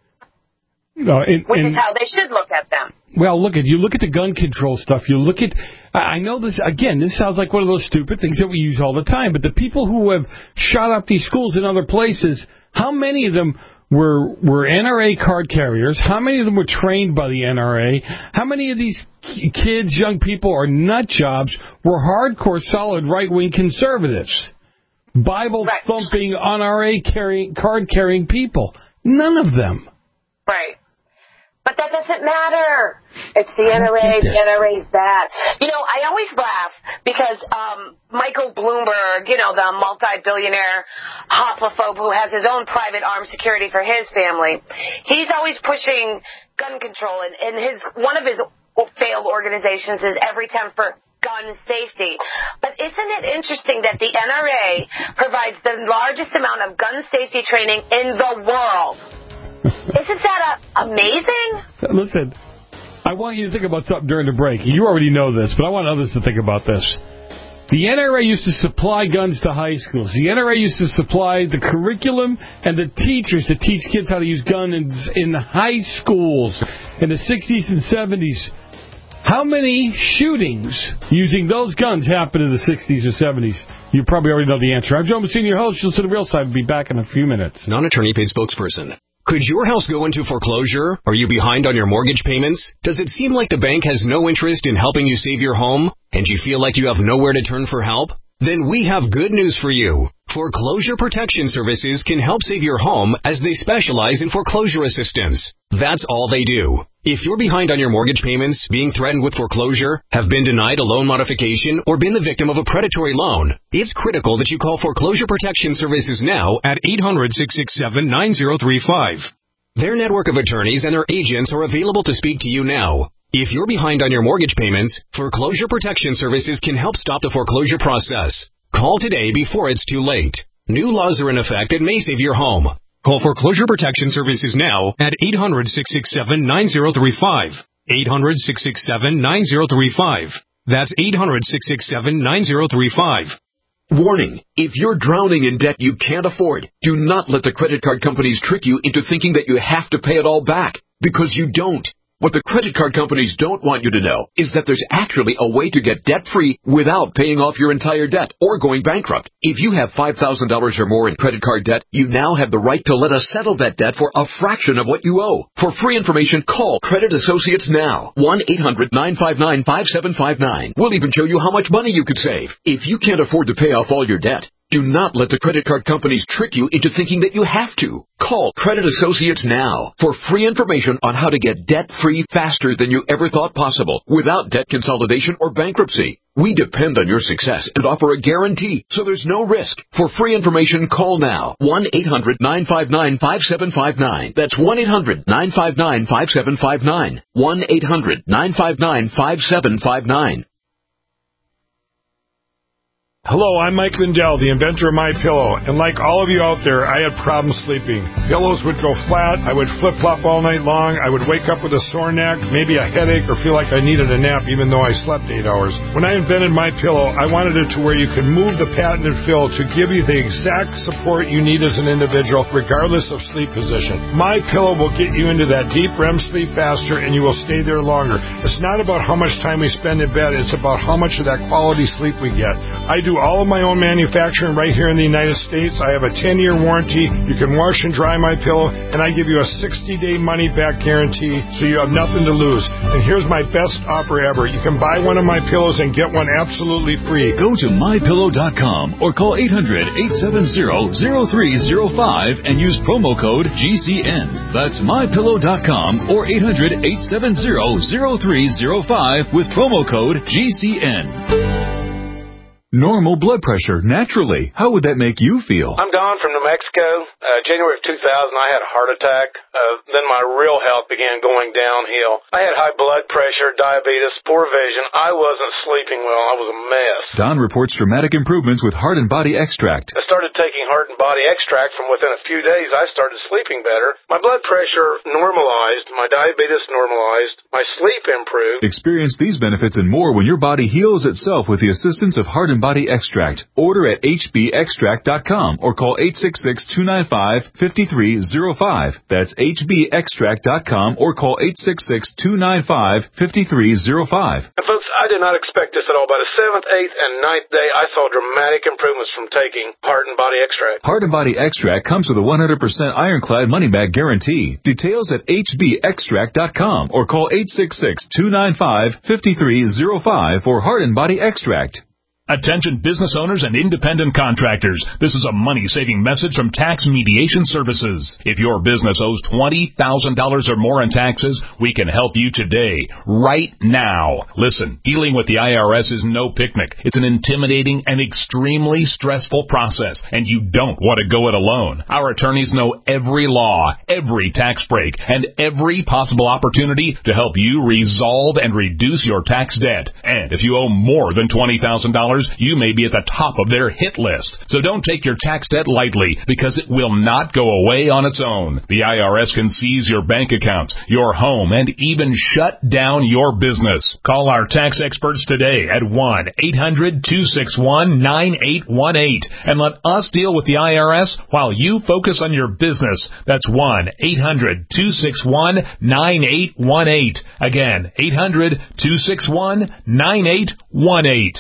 No, and, Which and, is how they should look at them. Well, look at you look at the gun control stuff. You look at I know this again. This sounds like one of those stupid things that we use all the time. But the people who have shot up these schools in other places, how many of them were were N R A card carriers? How many of them were trained by the N R A? How many of these kids, young people, or nut jobs were hardcore, solid right wing conservatives, Bible thumping, N R A carrying card carrying people? None of them. Right. But that doesn't matter. It's the N R A. The N R A's bad. You know, I always laugh because um, Michael Bloomberg, you know, the multi-billionaire hoplophobe who has his own private armed security for his family, he's always pushing gun control. And, and his one of his failed organizations is Every ten for Gun Safety. But isn't it interesting that the N R A provides the largest amount of gun safety training in the world? Isn't that a, amazing? Listen, I want you to think about something during the break. You already know this, but I want others to think about this. The N R A used to supply guns to high schools. The N R A used to supply the curriculum and the teachers to teach kids how to use guns in, in high schools in the sixties and seventies. How many shootings using those guns happened in the sixties or seventies? You probably already know the answer. I'm Joe Messina, your host. You'll see the real side. We'll be back in a few minutes. Non-attorney paid spokesperson. Could your house go into foreclosure? Are you behind on your mortgage payments? Does it seem like the bank has no interest in helping you save your home, and you feel like you have nowhere to turn for help? Then we have good news for you. Foreclosure Protection Services can help save your home as they specialize in foreclosure assistance. That's all they do. If you're behind on your mortgage payments, being threatened with foreclosure, have been denied a loan modification, or been the victim of a predatory loan, it's critical that you call Foreclosure Protection Services now at eight hundred, six six seven, nine zero three five. Their network of attorneys and their agents are available to speak to you now. If you're behind on your mortgage payments, Foreclosure Protection Services can help stop the foreclosure process. Call today before it's too late. New laws are in effect that may save your home. Call Foreclosure Protection Services now at eight hundred, six six seven, nine zero three five. eight hundred, six six seven, nine zero three five. That's eight hundred, six six seven, nine zero three five. Warning, if you're drowning in debt you can't afford, do not let the credit card companies trick you into thinking that you have to pay it all back, because you don't. What the credit card companies don't want you to know is that there's actually a way to get debt-free without paying off your entire debt or going bankrupt. If you have five thousand dollars or more in credit card debt, you now have the right to let us settle that debt for a fraction of what you owe. For free information, call Credit Associates now. one eight hundred, nine five nine, five seven five nine. We'll even show you how much money you could save. If you can't afford to pay off all your debt, do not let the credit card companies trick you into thinking that you have to. Call Credit Associates now for free information on how to get debt-free faster than you ever thought possible without debt consolidation or bankruptcy. We depend on your success and offer a guarantee, so there's no risk. For free information, call now. one eight hundred, nine five nine, five seven five nine. That's one eight hundred, nine five nine, five seven five nine. one eight hundred, nine five nine, five seven five nine. Hello, I'm Mike Lindell, the inventor of MyPillow, and like all of you out there, I had problems sleeping. Pillows would go flat, I would flip-flop all night long, I would wake up with a sore neck, maybe a headache, or feel like I needed a nap even though I slept eight hours. When I invented MyPillow, I wanted it to where you could move the patented fill to give you the exact support you need as an individual, regardless of sleep position. MyPillow will get you into that deep R E M sleep faster, and you will stay there longer. It's not about how much time we spend in bed, it's about how much of that quality sleep we get. I do all of my own manufacturing right here in the United States. I have a ten-year warranty. You can wash and dry my pillow, and I give you a sixty-day money-back guarantee, so you have nothing to lose. And here's my best offer ever. You can buy one of my pillows and get one absolutely free. Go to my pillow dot com or call eight hundred, eight seven zero, zero three zero five and use promo code G C N. That's my pillow dot com or eight hundred, eight seven zero, zero three zero five with promo code G C N. Normal blood pressure, naturally. How would that make you feel? I'm Don from New Mexico. Uh, January of two thousand, I had a heart attack. Uh, then my real health began going downhill. I had high blood pressure, diabetes, poor vision. I wasn't sleeping well. I was a mess. Don reports dramatic improvements with Heart and Body Extract. I started taking Heart and Body Extract. From within a few days, I started sleeping better. My blood pressure normalized. My diabetes normalized. My sleep improved. Experience these benefits and more when your body heals itself with the assistance of Heart and Body Extract. Order at H B extract dot com or call eight six six, two nine five, five three zero five. That's H B extract dot com or call eight six six, two nine five, five three zero five. And folks, I did not expect this at all. By the seventh, eighth, and ninth day, I saw dramatic improvements from taking Heart and Body Extract. Heart and Body Extract comes with a one hundred percent ironclad money-back guarantee. Details at H B extract dot com or call eight six six, two nine five, five three zero five for Heart and Body Extract. Attention business owners and independent contractors. This is a money-saving message from Tax Mediation Services. If your business owes twenty thousand dollars or more in taxes, we can help you today, right now. Listen, dealing with the I R S is no picnic. It's an intimidating and extremely stressful process, and you don't want to go it alone. Our attorneys know every law, every tax break, and every possible opportunity to help you resolve and reduce your tax debt. And if you owe more than twenty thousand dollars, you may be at the top of their hit list. So don't take your tax debt lightly, because it will not go away on its own. The I R S can seize your bank accounts, your home, and even shut down your business. Call our tax experts today at one eight hundred, two six one, nine eight one eight and let us deal with the I R S while you focus on your business. That's one eight hundred, two six one, nine eight one eight. Again, eight hundred, two six one, nine eight one eight.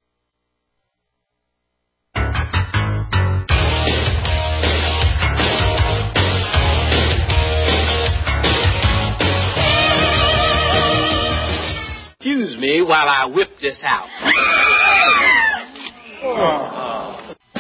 Excuse me while I whip this out. Oh.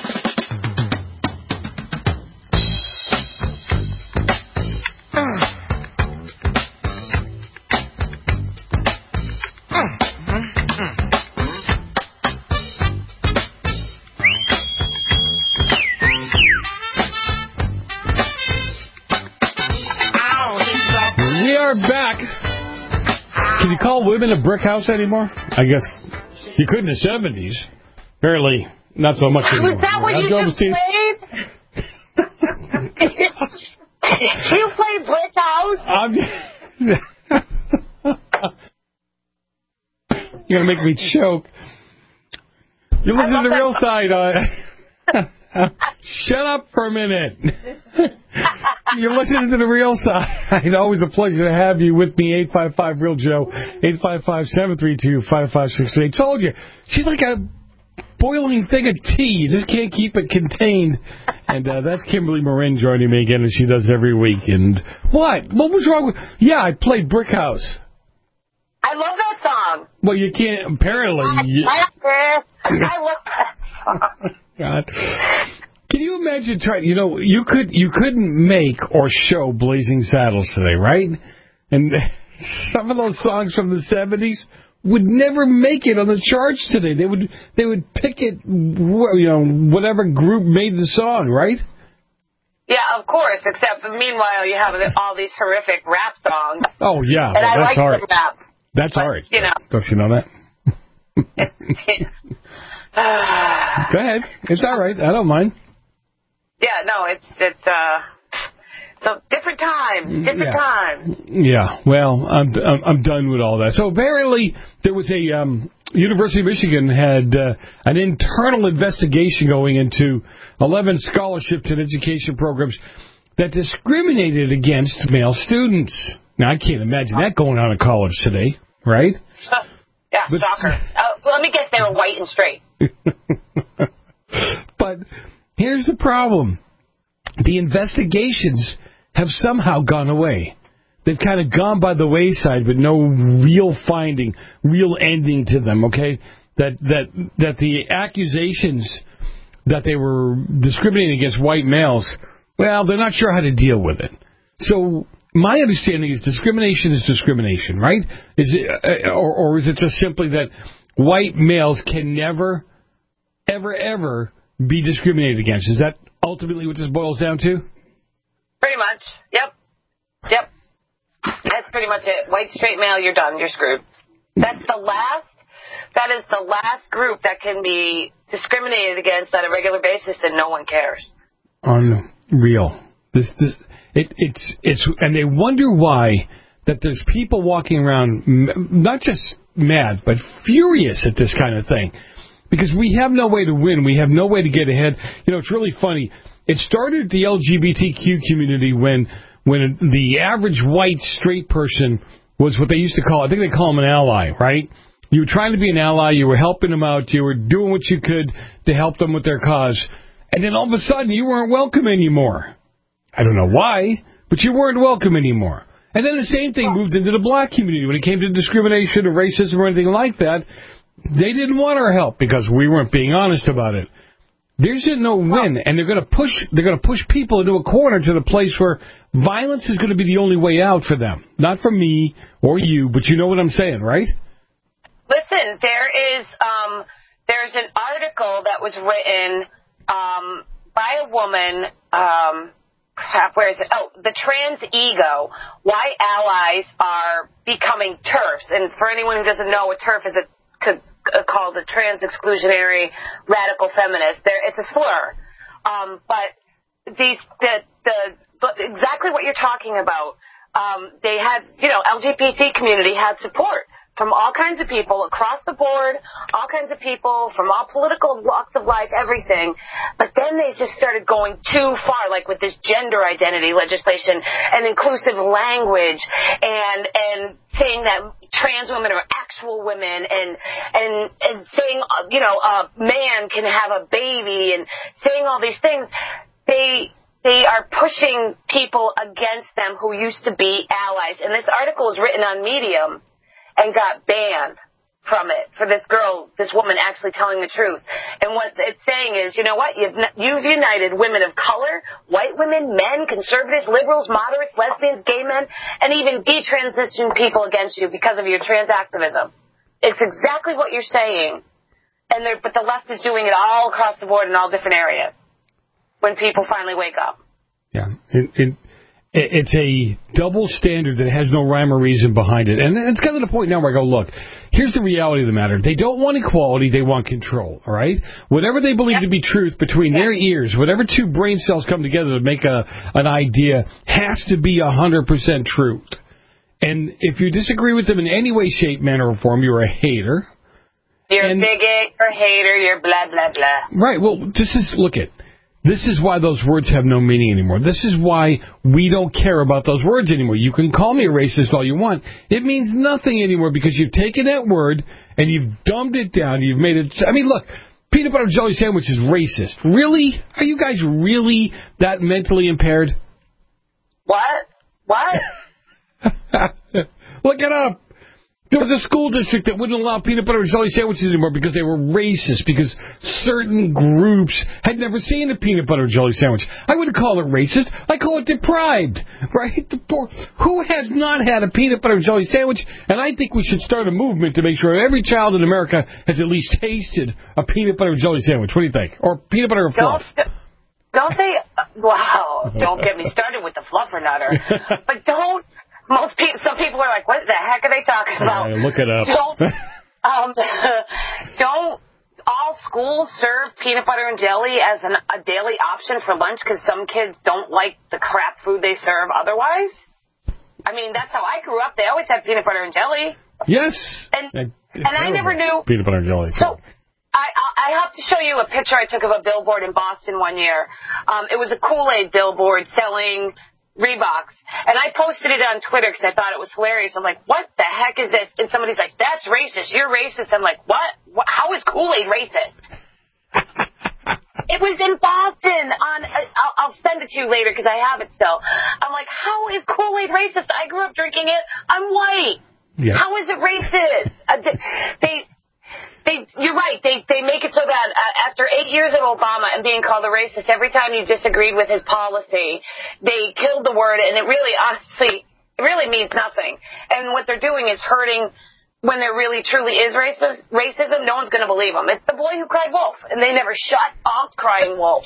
We are back. Can you call women a brick house anymore? I guess you could in the seventies. Apparently, not so much anymore. Was that what you just played? You played brick house? I'm You're going to make me choke. You listen to the real side. Uh, shut up for a minute. You're listening to the real side. Always a pleasure to have you with me. eight five five real Joe. eight five five, seven three two, five five six three. I told you, she's like a boiling thing of tea. You just can't keep it contained. And uh, that's Kimberly Marin joining me again, as she does every week. And what? What was wrong with... Yeah, I played Brick House. I love that song. Well, you can't... Apparently... You, I love that song. God. Can you imagine trying... You know, you, could, you couldn't make or show Blazing Saddles today, right? And some of those songs from the seventies... would never make it on the charts today. They would they would pick it, you know, whatever group made the song, right? Yeah, of course. Except meanwhile, you have all these horrific rap songs. Oh yeah, and well, I that's like hard. the rap. That's but, hard. You know, don't you know that? Go ahead. It's all right. I don't mind. Yeah, no, it's it's uh, so different times, different Yeah. times. Yeah, well, I'm, I'm I'm done with all that. So apparently there was a um, University of Michigan had uh, an internal investigation going into eleven scholarships and education programs that discriminated against male students. Now, I can't imagine that going on in college today, right? Uh, yeah, But- shocker. Uh, let me guess, they were white and straight. But here's the problem. The investigations have somehow gone away. They've kind of gone by the wayside with no real finding, real ending to them, okay? That that that the accusations that they were discriminating against white males, well, they're not sure how to deal with it. So my understanding is discrimination is discrimination, right? Is it, uh, or, or is it just simply that white males can never, ever, ever be discriminated against? Is that ultimately what this boils down to? Pretty much. Yep. Yep. That's pretty much it. White, straight male, you're done. You're screwed. That's the last, that is the last group that can be discriminated against on a regular basis, and no one cares. Unreal. This, this, it, it's, it's, and they wonder why that there's people walking around, m- not just mad, but furious at this kind of thing. Because we have no way to win. We have no way to get ahead. You know, it's really funny. It started the L G B T Q community when when the average white straight person was what they used to call, I think they call them an ally, right? You were trying to be an ally. You were helping them out. You were doing what you could to help them with their cause. And then all of a sudden, you weren't welcome anymore. I don't know why, but you weren't welcome anymore. And then the same thing moved into the black community. When it came to discrimination or racism or anything like that, they didn't want our help because we weren't being honest about it. There's no win, and they're going to push. They're going to push people into a corner to the place where violence is going to be the only way out for them. Not for me or you, but you know what I'm saying, right? Listen, there is um, there's an article that was written um, by a woman. Um, crap, where is it? Oh, the trans ego. Why allies are becoming TERFs, and for anyone who doesn't know, a TERF is a could, uh, called a trans exclusionary radical feminist. There, it's a slur. Um, but these the the but exactly what you're talking about. Um, they had, you know, L G B T community had support from all kinds of people across the board, all kinds of people from all political walks of life, everything. But then they just started going too far, like with this gender identity legislation and inclusive language and and saying that trans women are actual women and and and saying, you know, a man can have a baby and saying all these things. They They are pushing people against them who used to be allies. And this article was written on Medium and got banned from it for this girl, this woman actually telling the truth. And what it's saying is, you know what? You've, you've united women of color, white women, men, conservatives, liberals, moderates, lesbians, gay men, and even detransitioned people against you because of your trans activism. It's exactly what you're saying. And they're, but the left is doing it all across the board in all different areas when people finally wake up. Yeah, it, it, it's a double standard that has no rhyme or reason behind it. And it's gotten to the point now where I go, look, here's the reality of the matter. They don't want equality, they want control, all right? Whatever they believe yep. to be truth between yep. their ears, whatever two brain cells come together to make a an idea has to be one hundred percent truth. And if you disagree with them in any way, shape, manner, or form, you're a hater. You're and, a bigot, you're a hater, you're blah, blah, blah. Right, well, this is, look at This is why those words have no meaning anymore. This is why we don't care about those words anymore. You can call me a racist all you want. It means nothing anymore because you've taken that word and you've dumbed it down. You've made it... I mean, look, peanut butter jelly sandwich is racist. Really? Are you guys really that mentally impaired? What? What? Look it up. There was a school district that wouldn't allow peanut butter and jelly sandwiches anymore because they were racist, because certain groups had never seen a peanut butter and jelly sandwich. I wouldn't call it racist. I call it deprived, right? The poor, who has not had a peanut butter and jelly sandwich? And I think we should start a movement to make sure every child in America has at least tasted a peanut butter and jelly sandwich. What do you think? Or peanut butter and fluff? Don't, don't they... Wow, don't get me started with the fluffer nutter. But don't... Most people, some people are like, what the heck are they talking about? Uh, look it up. Don't, um, don't all schools serve peanut butter and jelly as an, a daily option for lunch because some kids don't like the crap food they serve otherwise? I mean, that's how I grew up. They always had peanut butter and jelly. Yes. And, and I never knew. Peanut butter and jelly. So I, I have to show you a picture I took of a billboard in Boston one year. Um, it was a Kool-Aid billboard selling Reeboks. And I posted it on Twitter because I thought it was hilarious. I'm like, what the heck is this? And somebody's like, that's racist. You're racist. I'm like, what? what? How is Kool-Aid racist? It was in Boston. On, I'll, I'll send it to you later because I have it still. I'm like, how is Kool-Aid racist? I grew up drinking it. I'm white. Yeah. How is it racist? Uh, they, they, you're right. They, they make it so that uh, after eight years of Obama and being called a racist, every time you disagreed with his policy, they killed the word, and it really, honestly, it really means nothing. And what they're doing is hurting. When there really truly is racism, racism, no one's going to believe them. It's the boy who cried wolf, and they never shut off crying wolf.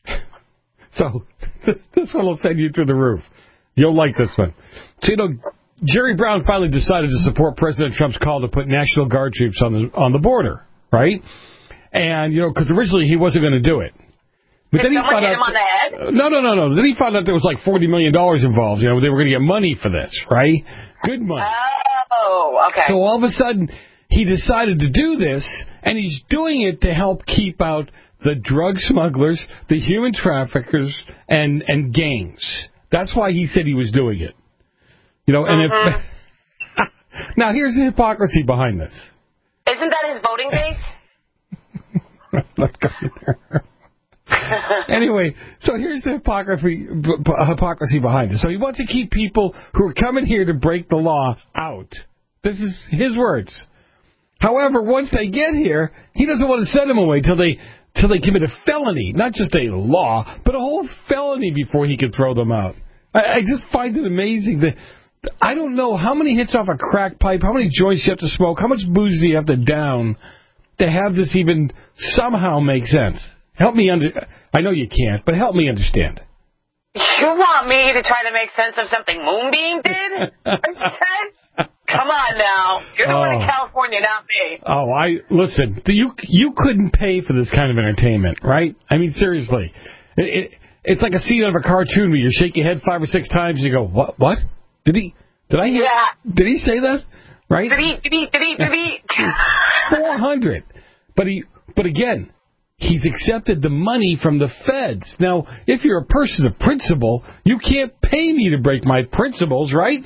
So this one will send you through the roof. You'll like this one. So, you know, Jerry Brown finally decided to support President Trump's call to put National Guard troops on the on the border, right? And, you know, because originally he wasn't going to do it. But Did then he someone found hit out, him on the head? No, no, no, no. Then he found out there was like forty million dollars involved. You know, they were going to get money for this, right? Good money. Oh, okay. So all of a sudden, he decided to do this, and he's doing it to help keep out the drug smugglers, the human traffickers, and, and gangs. That's why he said he was doing it. You know, and uh-huh. if, now here's the hypocrisy behind this. Isn't that his voting base? I'm not going there. Anyway, so here's the hypocrisy, hypocrisy behind it. So he wants to keep people who are coming here to break the law out. This is his words. However, once they get here, he doesn't want to send them away till they till they commit a felony, not just a law, but a whole felony before he can throw them out. I, I just find it amazing that I don't know how many hits off a crack pipe, how many joints you have to smoke, how much booze do you have to down to have this even somehow make sense. Help me under. I know you can't, but help me understand. You want me to try to make sense of something Moonbeam did? Come on now. You're the oh. one in California, not me. Oh, I listen. You you couldn't pay for this kind of entertainment, right? I mean, seriously. It, it, it's like a scene out of a cartoon where you shake your head five or six times and you go, what? What? Did he? Did I hear? Yeah. Did he say that? Right? Did he? Did he? Did he? Did he? Four hundred. But he. But again. He's accepted the money from the feds. Now, if you're a person of principle, you can't pay me to break my principles, right?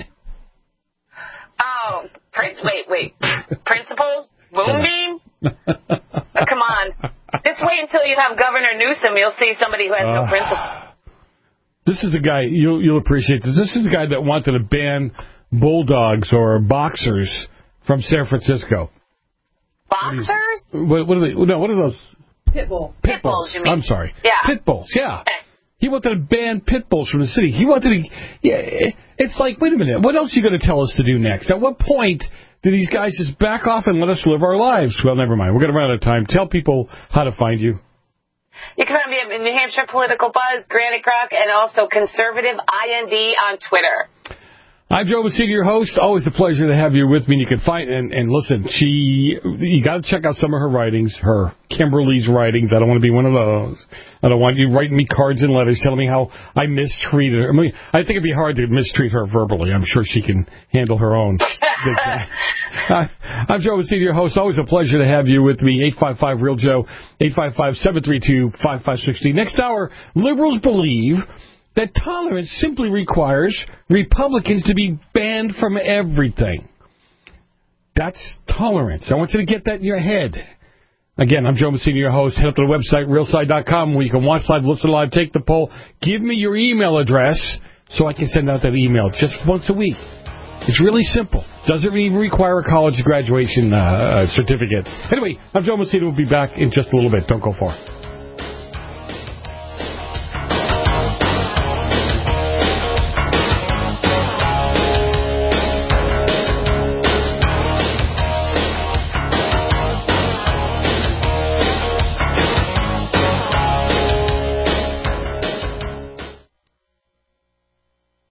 Oh, prin- wait, wait. Principles? Moonbeam? Oh, come on. Just wait until you have Governor Newsom. You'll see somebody who has uh, no principles. This is the guy, you'll, you'll appreciate this. This is the guy that wanted to ban bulldogs or boxers from San Francisco. Boxers? What, what are they? No, what are those? Pit bull. Pit bulls. you mean? I'm sorry. Yeah. Pit bulls, yeah. He wanted to ban pit bulls from the city. He wanted to... Yeah, it's like, wait a minute, what else are you going to tell us to do next? At what point do these guys just back off and let us live our lives? Well, never mind. We're going to run out of time. Tell people how to find you. You can find me at New Hampshire Political Buzz, Granite Croc, and also Conservative I N D on Twitter. I'm Joe Messina, your host. Always a pleasure to have you with me. You can find and, and listen. She, you got to check out some of her writings. Her Kimberly's writings. I don't want to be one of those. I don't want you writing me cards and letters telling me how I mistreated her. I mean, I think it'd be hard to mistreat her verbally. I'm sure she can handle her own. uh, I'm Joe Messina, your host. Always a pleasure to have you with me. eight five five real Joe. eight five five, seven three two, five five six zero. Next hour, liberals believe that tolerance simply requires Republicans to be banned from everything. That's tolerance. I want you to get that in your head. Again, I'm Joe Messina, your host. Head up to the website, real side dot com, where you can watch live, listen live, take the poll. Give me your email address so I can send out that email just once a week. It's really simple. Doesn't even require a college graduation uh, certificate. Anyway, I'm Joe Messina. We'll be back in just a little bit. Don't go far.